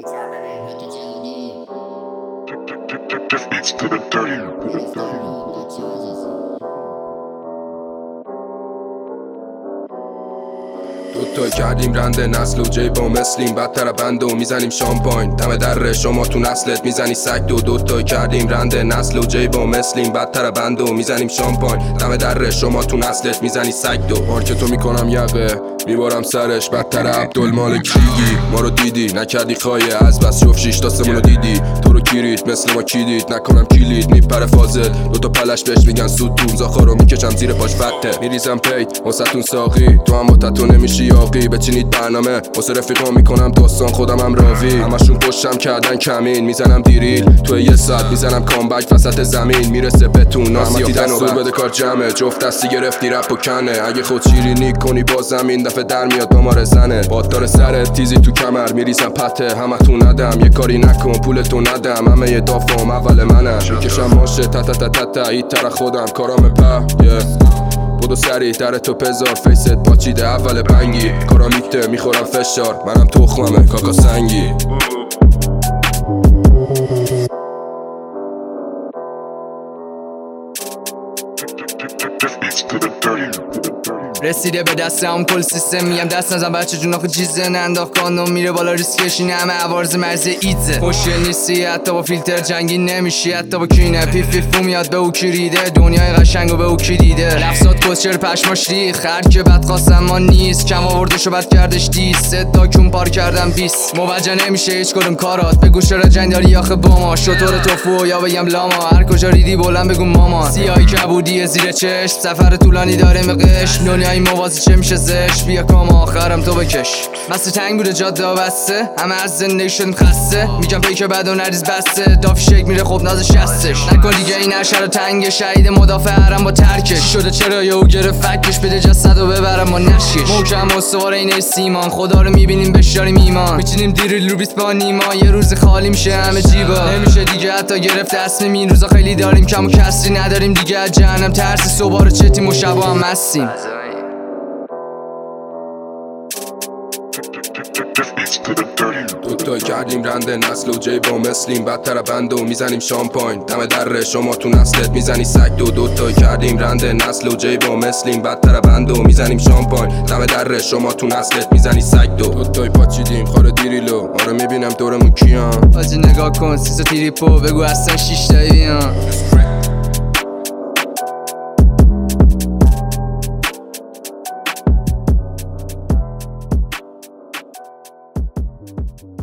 دوتایی کردیم رنده نسل و جیبا مثلیم بدتر بنده و میزنیم شامپاین دم در شما تو نسلت میزنی سگ دوتایی کردیم رنده نسل و جیبا مثلیم بدتر بنده و میزنیم شامپاین دم در شما تو نسلت میزنی سگ مارکتو میکنم یقه میبارم سرش بدتر عبدالمالکیگی ما رو دیدی نکردی خواهیه از بس شف شیش تاسمونو دیدی تو رو کیرید مثل ما کیدید نکنم کلید میپره فاضل دوتا پلش بهش میگن سود زاخارو میکشم زیر پاش فته میریزم پی واسهتون ساقی تو هم واسهتون نمیشی یاقی بچینید برنامه واسه رفیقا میکنم داستان خودم هم راوی همشون پشتم کردن کمین میزنم دیریل تو یه ساعت میزنم کامبک وسط زمین میرسه بتون همتی دستور بده کار جمعه جفت دستی گرفتی رپ و کنه اگه خود شیرینی کنی باز زمین دفعه در میاد دامار زنه باددار سرت تیزی تو کمر میریزم پته همتون ندم یه کاری نکن پولتو ندم همه یه دافام اول منم میکشم ماشه تا تا تا تا تا این طرح خودم کارام په بودو سری در تو پزار فیست پاچیده اول بنگی کارا میکته میخورم فشار منم تخممه کاکا سنگی رسیده به دستم کل سیستم میگم دست نزن بچه جون آخه چیزه ننداخت کاندوم میره بالا ریسکش اینه همه عوارض مرزی ایدزه خوشگل نیستی حتی با فیلتر جنگی نمیشی حتی با کینه پیفو میاد به او کی ریده دنیای قشنگو به او کی دیده لفظات کسچر پشماش ریخ هر که بد خواستم ما نیست کم آوردش و بد کردش دیست صدا کون پار کردم 20 موجه نمیشه هیچ کدوم کارات بگو چرا جنگاری آخه با ما شطور توفو یا بگم لاما هر کجا ریدی بلند بگو مامان سیاهی کبودی زیر چشم سفر طولانی داره مقش دنیای موازی چه میشه زش بیا کام آخرم تو بکش بسته تنگ بوده جاده و بسته همه از زندگی شدیم خسته میگم پیک بد و نریز بسته دافی شک میره خب نازش شستش نکن دیگه این اشر و تنگ شهید مدافع حرم با ترکش شده چرا یهو گرفت فکش بده جسد و ببرم با نشکش محکم استوار اینه سیمان خدا رو میبینیم بشاریم ایمان میچینیم دیری رو بیت با نیما یه روز خالی میشه همه جیبا نمیشه دیگه حتی گرفت تصمیم این روزا خیلی داریم کم و کسری نداریم دیگه از جهنم ترسی صبح رو چتیم و شبا هم مستیم دوتایی کردیم رنده نسل و جیبا مثلیم بدتر بنده و میزنیم شامپاین دم در شما تو نسلت میزنی سگ دوتایی کردیم رنده نسل و جیبا مثلیم بدتر بنده و میزنیم شامپاین دم در شما تو نسلت میزنی سگ دوتایی پاچیدیم خاره دیریلو آره میبینم دورمون کیان آجی نگاه کن سیزا تیریپو بگو اصلا 6 تایی بیان